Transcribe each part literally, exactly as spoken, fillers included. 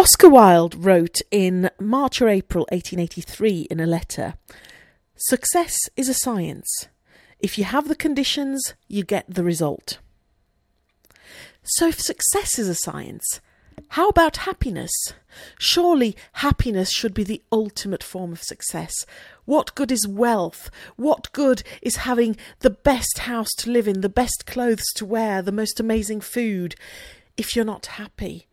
Oscar Wilde wrote in March or April eighteen eighty-three in a letter, "Success is a science. If you have the conditions, you get the result." So if success is a science, how about happiness? Surely happiness should be the ultimate form of success. What good is wealth? What good is having the best house to live in, the best clothes to wear, the most amazing food, if you're not happy?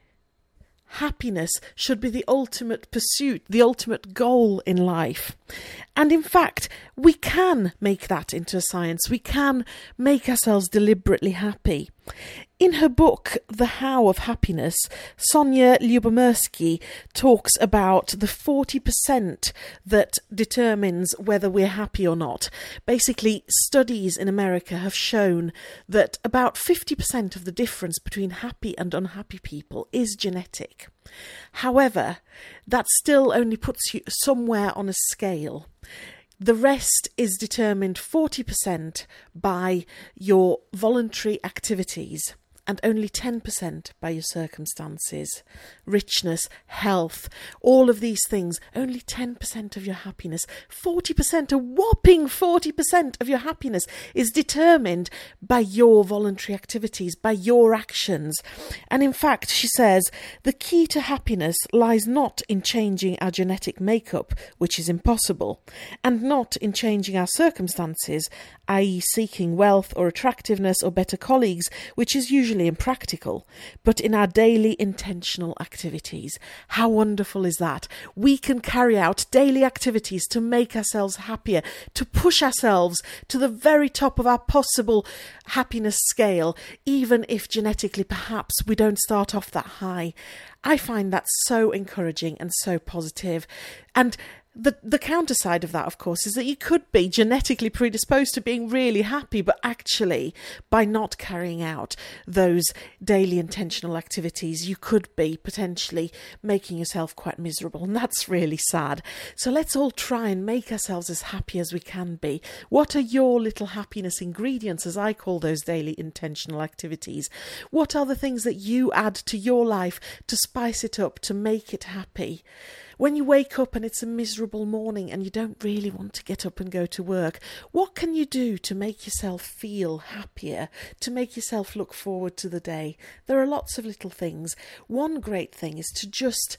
Happiness should be the ultimate pursuit, the ultimate goal in life. And in fact, we can make that into a science. We can make ourselves deliberately happy. In her book, The How of Happiness, Sonia Lyubomirsky talks about the forty percent that determines whether we're happy or not. Basically, studies in America have shown that about fifty percent of the difference between happy and unhappy people is genetic. However, that still only puts you somewhere on a scale. The rest is determined forty percent by your voluntary activities and only ten percent by your circumstances. Richness, health, all of these things, only ten percent of your happiness. forty percent, a whopping forty percent of your happiness is determined by your voluntary activities, by your actions. And in fact, she says, the key to happiness lies not in changing our genetic makeup, which is impossible, and not in changing our circumstances, that is seeking wealth or attractiveness or better colleagues, which is usually impractical, but in our daily intentional activities. How wonderful is that? We can carry out daily activities to make ourselves happier, to push ourselves to the very top of our possible happiness scale, even if genetically perhaps we don't start off that high. I find that so encouraging and so positive. And The the counter side of that, of course, is that you could be genetically predisposed to being really happy, but actually, by not carrying out those daily intentional activities, you could be potentially making yourself quite miserable, and that's really sad. So let's all try and make ourselves as happy as we can be. What are your little happiness ingredients, as I call those daily intentional activities? What are the things that you add to your life to spice it up, to make it happy? When you wake up and it's a miserable morning and you don't really want to get up and go to work, what can you do to make yourself feel happier, to make yourself look forward to the day? There are lots of little things. One great thing is to just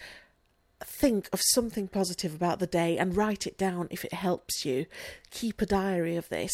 think of something positive about the day and write it down if it helps you. Keep a diary of this.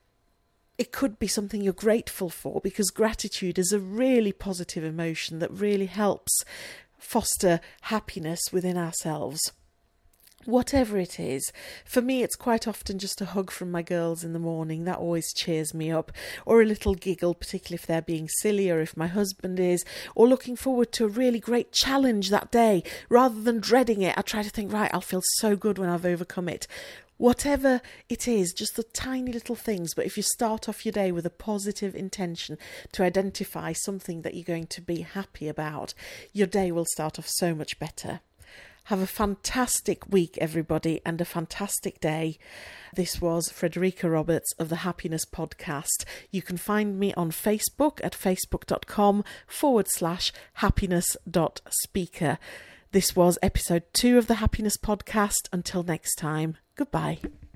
It could be something you're grateful for, because gratitude is a really positive emotion that really helps foster happiness within ourselves. Whatever it is, for me it's quite often just a hug from my girls in the morning. That always cheers me up, or a little giggle, particularly if they're being silly or if my husband is, or looking forward to a really great challenge that day. Rather than dreading it, I try to think, right, I'll feel so good when I've overcome it. Whatever it is, just the tiny little things, but if you start off your day with a positive intention to identify something that you're going to be happy about, your day will start off so much better. Have a fantastic week, everybody, and a fantastic day. This was Frederica Roberts of the Happiness Podcast. You can find me on Facebook at facebook.com forward slash happiness dot speaker. This was episode two of the Happiness Podcast. Until next time, goodbye.